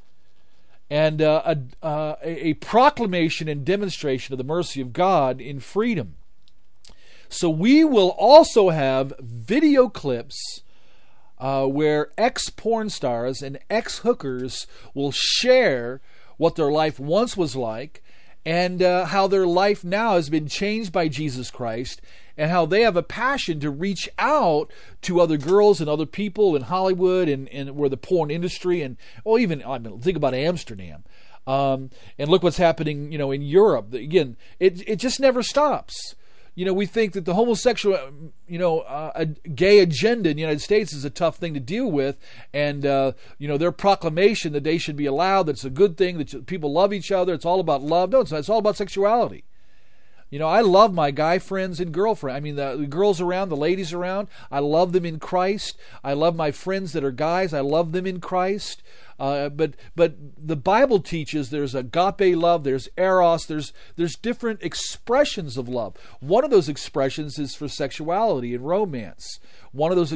and a proclamation and demonstration of the mercy of God in freedom. So we will also have video clips where ex-porn stars and ex-hookers will share what their life once was like, and how their life now has been changed by Jesus Christ, and how they have a passion to reach out to other girls and other people in Hollywood and where the porn industry, and even think about Amsterdam. And look what's happening, in Europe. Again, it just never stops. We think that the homosexual, a gay agenda in the United States is a tough thing to deal with, and their proclamation that they should be allowed, that it's a good thing, that people love each other, it's all about love. No, it's all about sexuality. I love my guy friends and girlfriends. I mean, the girls around, the ladies around, I love them in Christ. I love my friends that are guys. I love them in Christ. But the Bible teaches there's agape love, there's eros, there's different expressions of love. One of those expressions is for sexuality and romance. One of those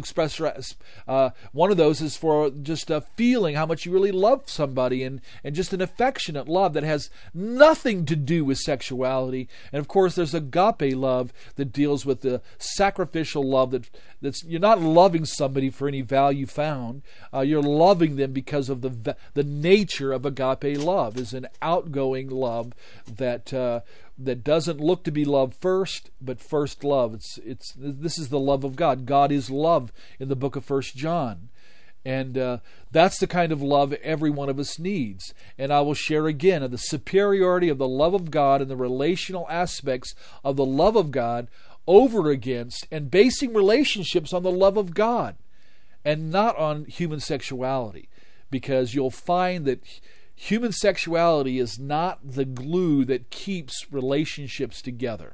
is for just feeling how much you really love somebody, and just an affectionate love that has nothing to do with sexuality. And of course, there's agape love that deals with the sacrificial love that's you're not loving somebody for any value found. You're loving them because of the nature of agape love is an outgoing love that doesn't look to be love first, but first love. This is the love of God. God is love in the book of 1 John. And that's the kind of love every one of us needs. And I will share again of the superiority of the love of God and the relational aspects of the love of God over against, and basing relationships on the love of God and not on human sexuality. Because you'll find that human sexuality is not the glue that keeps relationships together.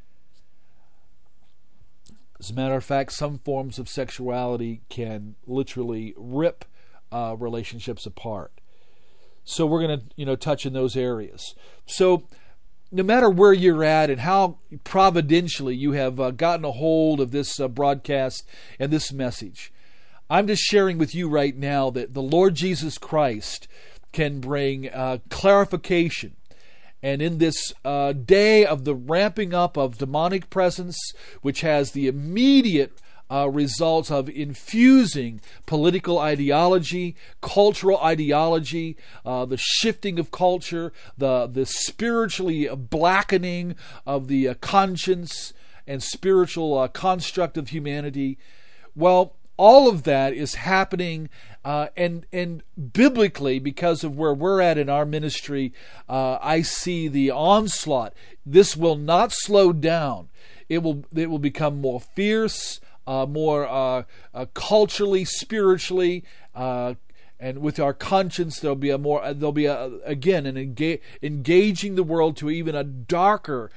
As a matter of fact, some forms of sexuality can literally rip relationships apart. So we're going to, touch in those areas. So no matter where you're at and how providentially you have gotten a hold of this broadcast and this message, I'm just sharing with you right now that the Lord Jesus Christ can bring clarification. And in this day of the ramping up of demonic presence, which has the immediate results of infusing political ideology, cultural ideology, the shifting of culture, the spiritually blackening of the conscience and spiritual construct of humanity. Well, all of that is happening, and biblically, because of where we're at in our ministry, I see the onslaught. This will not slow down. It will become more fierce, more culturally, spiritually, and with our conscience, there'll be engaging the world to even a darker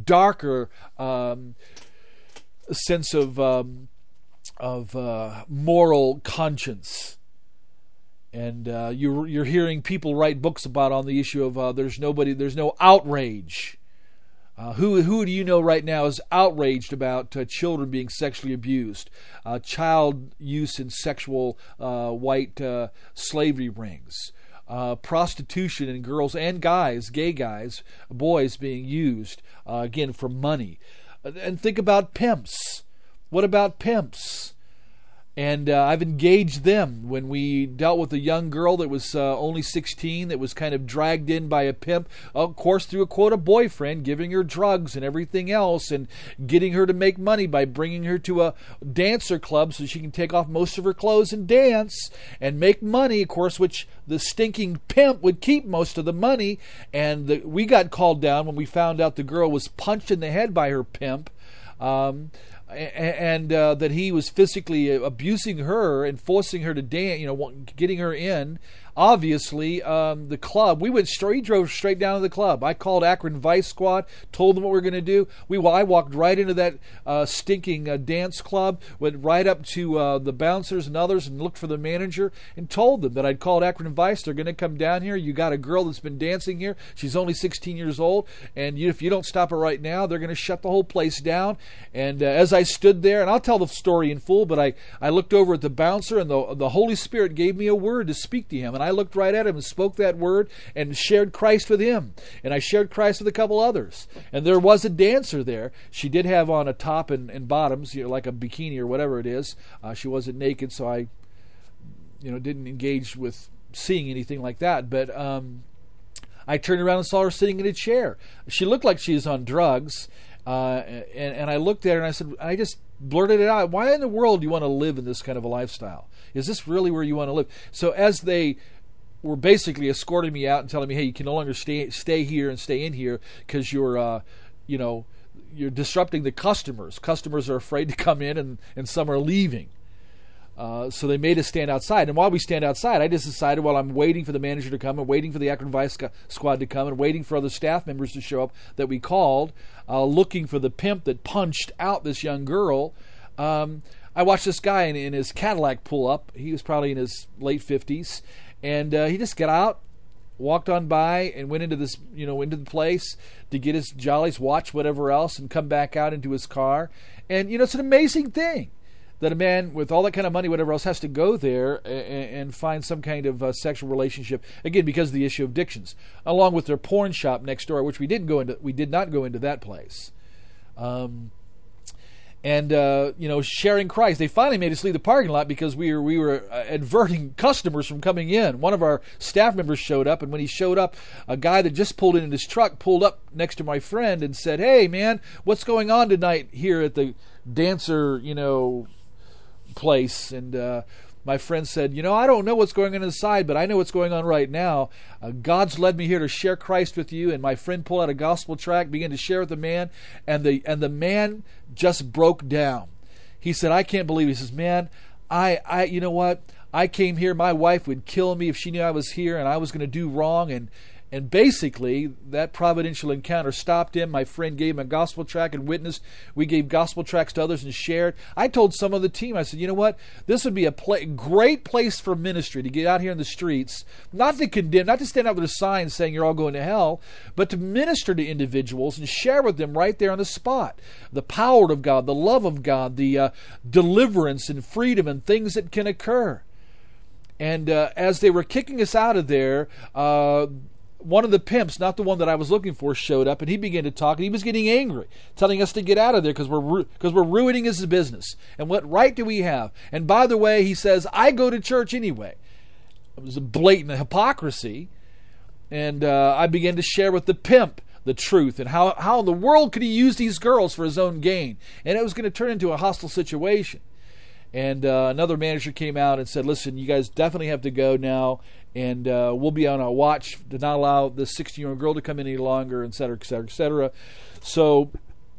sense of moral conscience. And you're hearing people write books about on the issue of there's no outrage. Who do you know right now is outraged about children being sexually abused, child use in sexual white slavery rings, prostitution in girls and guys, gay guys, boys being used again for money, and think about pimps. What about pimps? And I've engaged them when we dealt with a young girl that was only 16 that was kind of dragged in by a pimp, of course through a quota boyfriend, giving her drugs and everything else and getting her to make money by bringing her to a dancer club so she can take off most of her clothes and dance and make money, of course, which the stinking pimp would keep most of the money. And we got called down when we found out the girl was punched in the head by her pimp. And that he was physically abusing her and forcing her to dance, getting her in. Obviously, the club, he drove straight down to the club. I called Akron Vice Squad, told them what we were going to do. I walked right into that stinking dance club, went right up to the bouncers and others and looked for the manager and told them that I'd called Akron Vice. They're going to come down here. You got a girl that's been dancing here. She's only 16 years old. And if you don't stop her right now, they're going to shut the whole place down. And as I stood there, and I'll tell the story in full, but I looked over at the bouncer, and the Holy Spirit gave me a word to speak to him. And I looked right at him and spoke that word and shared Christ with him. And I shared Christ with a couple others. And there was a dancer there. She did have on a top and bottoms, like a bikini or whatever it is. She wasn't naked, so I didn't engage with seeing anything like that. But I turned around and saw her sitting in a chair. She looked like she was on drugs. And I looked at her and I said, I just blurted it out. Why in the world do you want to live in this kind of a lifestyle? Is this really where you want to live? So as they were basically escorting me out and telling me, hey, you can no longer stay here and stay in here because you're disrupting the customers. Customers are afraid to come in and some are leaving. So they made us stand outside. And while we stand outside, I just decided while I'm waiting for the manager to come and waiting for the Akron Vice Squad to come and waiting for other staff members to show up that we called, looking for the pimp that punched out this young girl, I watched this guy in his Cadillac pull up. He was probably in his late 50s. And he just got out, walked on by, and went into this, into the place to get his jollies, watch whatever else, and come back out into his car. And, it's an amazing thing that a man with all that kind of money, whatever else, has to go there and find some kind of sexual relationship, again, because of the issue of addictions, along with their porn shop next door, which we did not go into that place. Sharing Christ. They finally made us leave the parking lot because we were averting customers from coming in. One of our staff members showed up, and when he showed up, a guy that just pulled in his truck pulled up next to my friend and said, hey, man, what's going on tonight here at the dancer, place? And my friend said, I don't know what's going on inside, but I know what's going on right now. God's led me here to share Christ with you. And my friend pulled out a gospel tract, began to share with the man, and the man just broke down. He said, I can't believe it. He says, man, you know what? I came here, my wife would kill me if she knew I was here and I was going to do wrong. And basically, that providential encounter stopped him. My friend gave him a gospel tract and witnessed. We gave gospel tracts to others and shared. I told some of the team, I said, you know what? This would be a great place for ministry, to get out here in the streets, not to condemn, not to stand up with a sign saying you're all going to hell, but to minister to individuals and share with them right there on the spot the power of God, the love of God, the deliverance and freedom and things that can occur. And as they were kicking us out of there, one of the pimps, not the one that I was looking for, showed up, and he began to talk, and he was getting angry, telling us to get out of there because we're ruining his business. And what right do we have? And by the way, he says, I go to church anyway. It was a blatant hypocrisy. And I began to share with the pimp the truth and how in the world could he use these girls for his own gain. And it was going to turn into a hostile situation. And another manager came out and said, listen, you guys definitely have to go now, and we'll be on our watch to not allow this 16-year-old girl to come in any longer, et cetera, et cetera, et cetera. So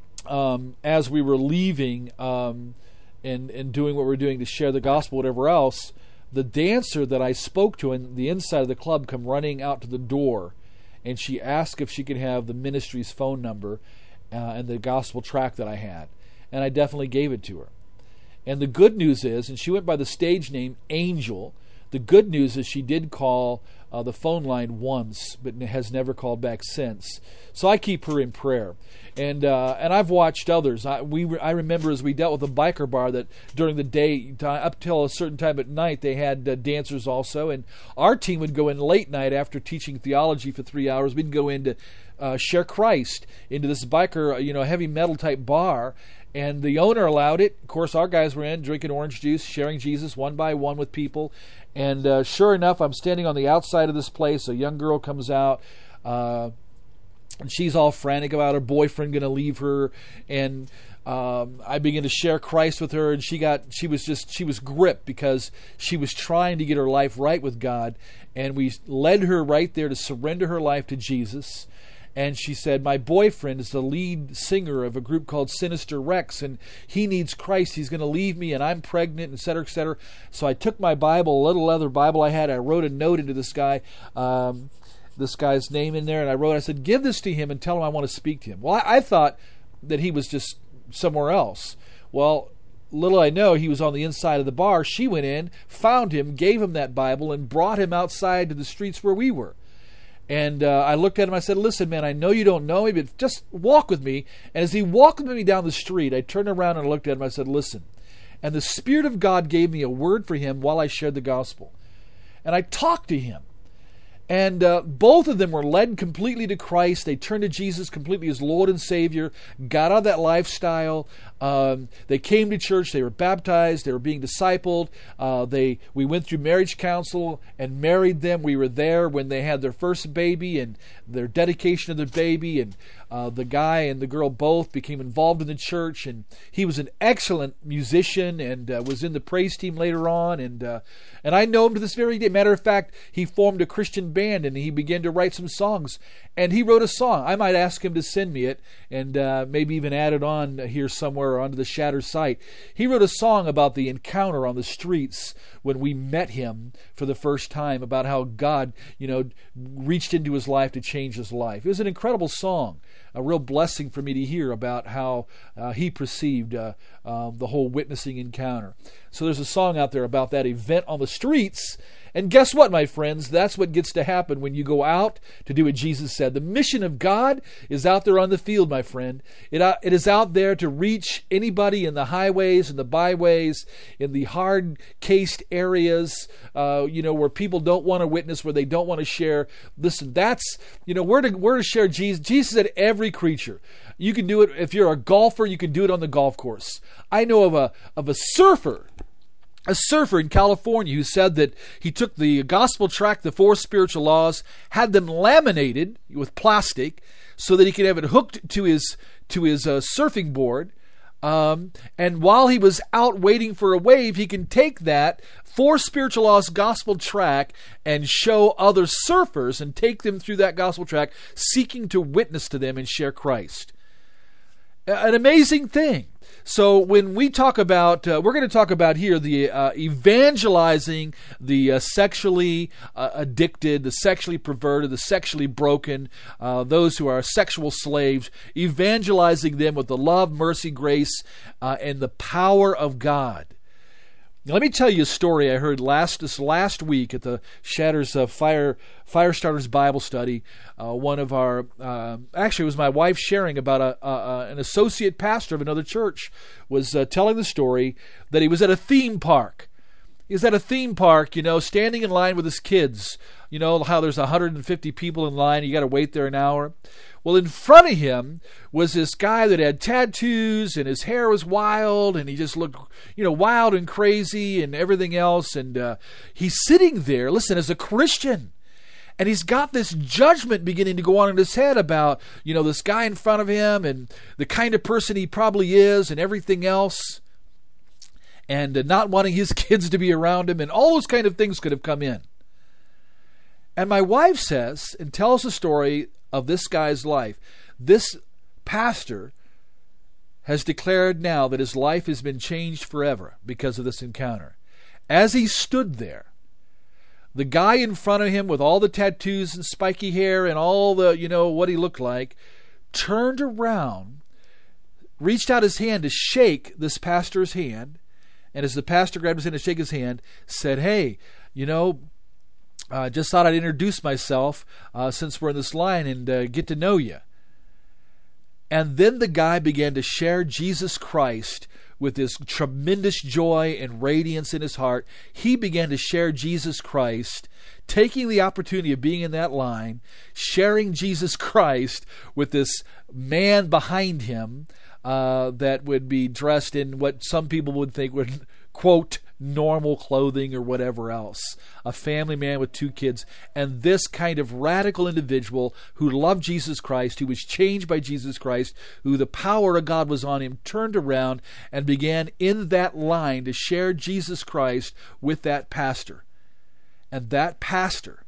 as we were leaving and doing what we're doing to share the gospel, whatever else, the dancer that I spoke to in the inside of the club come running out to the door, and she asked if she could have the ministry's phone number and the gospel tract that I had. And I definitely gave it to her. And the good news is, and she went by the stage name Angel, the good news is she did call the phone line once, but has never called back since. So I keep her in prayer. And I've watched others. I remember as we dealt with a biker bar that during the day, up till a certain time at night, they had dancers also. And our team would go in late night after teaching theology for 3 hours. We'd go in to share Christ into this biker, heavy metal type bar. And the owner allowed it. Of course, our guys were in drinking orange juice, sharing Jesus one by one with people. And sure enough, I'm standing on the outside of this place. A young girl comes out, and she's all frantic about her boyfriend going to leave her. And I began to share Christ with her, and she was gripped because she was trying to get her life right with God. And we led her right there to surrender her life to Jesus. And she said, my boyfriend is the lead singer of a group called Sinister Rex, and he needs Christ. He's going to leave me, and I'm pregnant, et cetera, et cetera. So I took my Bible, a little leather Bible I had. I wrote a note into this guy's name in there, and I said, give this to him and tell him I want to speak to him. Well, I thought that he was just somewhere else. Well, little I know, he was on the inside of the bar. She went in, found him, gave him that Bible, and brought him outside to the streets where we were. And I looked at him, I said, listen, man, I know you don't know me, but just walk with me. And as he walked with me down the street, I turned around and looked at him, I said, listen. And the Spirit of God gave me a word for him while I shared the gospel. And I talked to him. And both of them were led completely to Christ. They turned to Jesus completely as Lord and Savior, got out of that lifestyle. They came to church. They were baptized. They were being discipled. We went through marriage counsel and married them. We were there when they had their first baby and their dedication of their baby. And the guy and the girl both became involved in the church. And he was an excellent musician and was in the praise team later on. And I know him to this very day. Matter of fact, he formed a Christian band and he began to write some songs. And he wrote a song. I might ask him to send me it and maybe even add it on here somewhere onto the Shatter site. He wrote a song about the encounter on the streets when we met him for the first time, about how God, reached into his life to change his life. It was an incredible song, a real blessing for me to hear about how he perceived the whole witnessing encounter. So there's a song out there about that event on the streets. And guess what, my friends? That's what gets to happen when you go out to do what Jesus said. The mission of God is out there on the field, my friend. It is out there to reach anybody in the highways and the byways, in the hard-cased areas, where people don't want to witness, where they don't want to share. Listen, that's, we're to share Jesus. Jesus said every creature. You can do it if you're a golfer. You can do it on the golf course. I know of a surfer. A surfer in California who said that he took the gospel tract, the 4 spiritual laws, had them laminated with plastic so that he could have it hooked to his surfing board. And while he was out waiting for a wave, he can take that 4 spiritual laws gospel tract and show other surfers and take them through that gospel tract, seeking to witness to them and share Christ. An amazing thing. So when we talk about, we're going to talk about here the evangelizing the sexually addicted, the sexually perverted, the sexually broken, those who are sexual slaves, evangelizing them with the love, mercy, grace, and the power of God. Now, let me tell you a story I heard this last week at the Shatters Firestarters Bible Study. One of our, actually it was my wife sharing about an associate pastor of another church was telling the story that he was at a theme park. He was at a theme park, standing in line with his kids. You know how there's 150 people in line, you got to wait there an hour? Well, in front of him was this guy that had tattoos, and his hair was wild, and he just looked, wild and crazy and everything else. And he's sitting there, listen, as a Christian, and he's got this judgment beginning to go on in his head about, this guy in front of him and the kind of person he probably is and everything else, and not wanting his kids to be around him, and all those kind of things could have come in. And my wife says, and tells the story of this guy's life. This pastor has declared now that his life has been changed forever because of this encounter. As he stood there, the guy in front of him with all the tattoos and spiky hair and all the, what he looked like, turned around, reached out his hand to shake this pastor's hand, and as the pastor grabbed his hand to shake his hand, said, "Hey, just thought I'd introduce myself since we're in this line and get to know you." And then the guy began to share Jesus Christ with this tremendous joy and radiance in his heart. He began to share Jesus Christ, taking the opportunity of being in that line, sharing Jesus Christ with this man behind him that would be dressed in what some people would think would, quote, normal clothing or whatever else. A family man with 2 kids. And this kind of radical individual who loved Jesus Christ, who was changed by Jesus Christ, who the power of God was on him, turned around and began in that line to share Jesus Christ with that pastor. And that pastor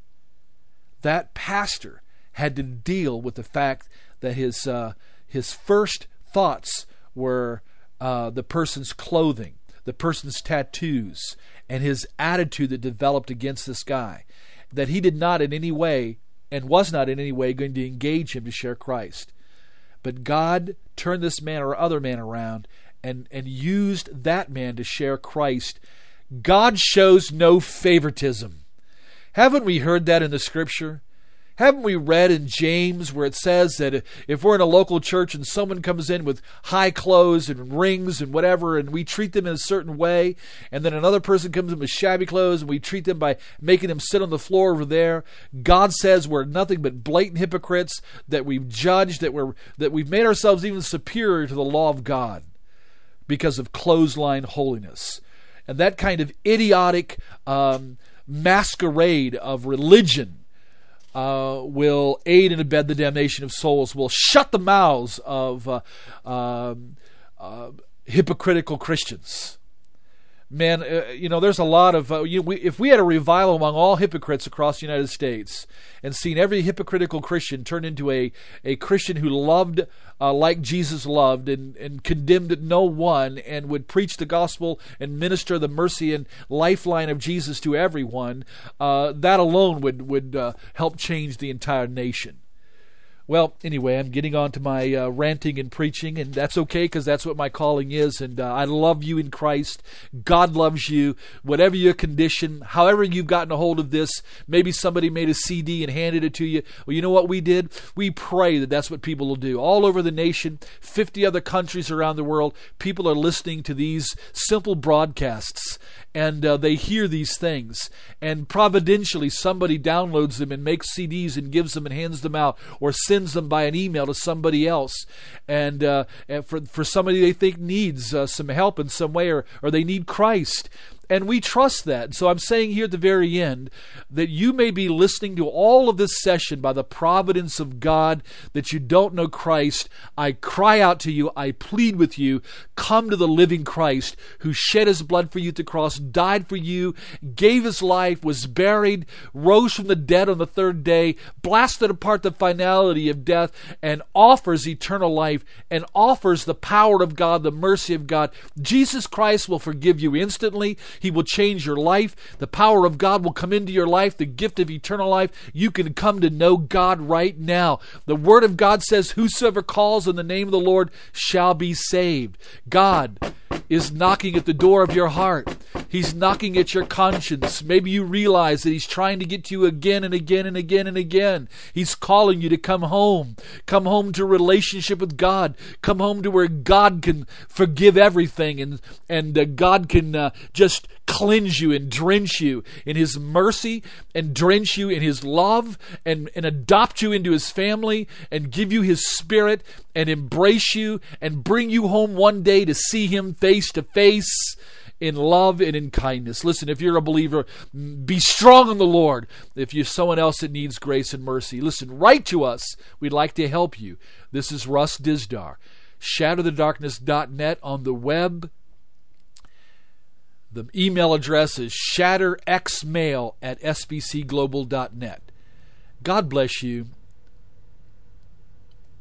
had to deal with the fact that his first thoughts were the person's clothing, the person's tattoos, and his attitude that developed against this guy, that he did not in any way, and was not in any way, going to engage him to share Christ. But God turned this man or other man around and used that man to share Christ. God shows no favoritism. Haven't we heard that in the Scripture? Haven't we read in James where it says that if we're in a local church and someone comes in with high clothes and rings and whatever, and we treat them in a certain way, and then another person comes in with shabby clothes and we treat them by making them sit on the floor over there, God says we're nothing but blatant hypocrites, that we've judged, that we've made ourselves even superior to the law of God because of clothesline holiness. And that kind of idiotic masquerade of religion will aid and abet the damnation of souls, will shut the mouths of hypocritical Christians. Man, there's a lot of, if we had a revival among all hypocrites across the United States and seen every hypocritical Christian turn into a Christian who loved like Jesus loved and condemned no one and would preach the gospel and minister the mercy and lifeline of Jesus to everyone, that alone would help change the entire nation. Well, anyway, I'm getting on to my ranting and preaching, and that's okay because that's what my calling is, and I love you in Christ. God loves you. Whatever your condition, however you've gotten a hold of this, maybe somebody made a CD and handed it to you. Well, you know what we did? We pray that that's what people will do. All over the nation, 50 other countries around the world, people are listening to these simple broadcasts, and they hear these things, and providentially somebody downloads them and makes CDs and gives them and hands them out, or sends them by an email to somebody else, and for somebody they think needs some help in some way, or they need Christ. And we trust that. So I'm saying here at the very end that you may be listening to all of this session by the providence of God, that you don't know Christ. I cry out to you, I plead with you, come to the living Christ who shed his blood for you at the cross, died for you, gave his life, was buried, rose from the dead on the third day, blasted apart the finality of death, and offers eternal life, and offers the power of God, the mercy of God. Jesus Christ will forgive you instantly. He will change your life. The power of God will come into your life, the gift of eternal life. You can come to know God right now. The Word of God says, whosoever calls on the name of the Lord shall be saved. God is knocking at the door of your heart. He's knocking at your conscience. Maybe you realize that he's trying to get to you again and again and again and again. He's calling you to come home. Come home to a relationship with God. Come home to where God can forgive everything, and God can just cleanse you and drench you in his mercy, and drench you in his love, and adopt you into his family, and give you his spirit, and embrace you, and bring you home one day to see him face to face in love and in kindness. Listen, if you're a believer, be strong in the Lord. If you're someone else that needs grace and mercy, listen, write to us. We'd like to help you. This is Russ Dizdar. ShatterTheDarkness.net on the web. The email address is shatterxmail@sbcglobal.net. God bless you.